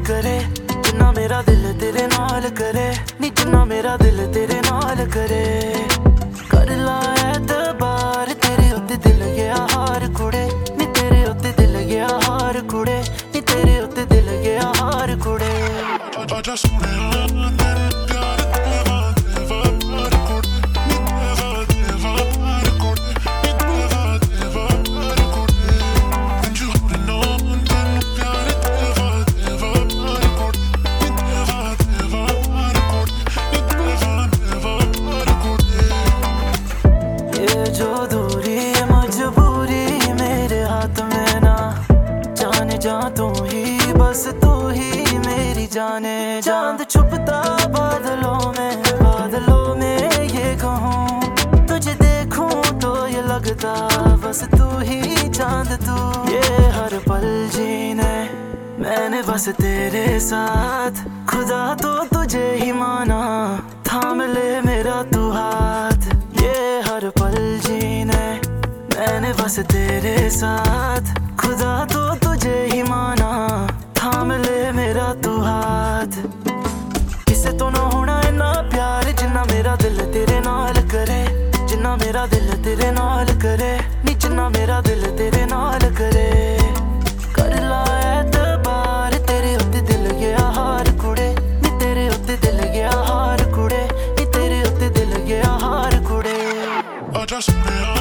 करे, जिन्ना मेरा दिल तेरे नाल करे, नी जिन्ना मेरा दिल तेरे नाल करे। कर ला एतबार तेरे उत्ते दिल गया हार कुड़े, नी तेरे उत्ते दिल गया हार कुड़े, नी तेरे उत्ते दिल गया हार कुड़े। जो दूरी मजबूरी मेरे हाथ में ना, जाने जा तू ही, बस तू ही मेरी जाने। चांद छुपता बादलों में ये कहूँ, तुझे देखूं तो ये लगता बस तू ही चांद तू। ये हर पल जीने मैंने बस तेरे साथ, खुदा तो तुझे ही माना, थाम ले मेरा तू हाथ। ये हर पल जीने मैंने बस तेरे साथ, खुदा तो तुझे ही माना, थाम ले मेरा तू हाथ। किसे तो ना होना इन्ना प्यार जिन्ना मेरा दिल तेरे नाल करे, जिन्ना मेरा दिल तेरे नाल करे, नी जिन्ना मेरा दिल तेरे नाल करे। कर ला एतबार तेरे उत्ते दिल गया हार कुड़े, नी तेरे उत्ते दिल गया हार कुड़े, नी तेरे उत्ते दिल गया हार कुड़े।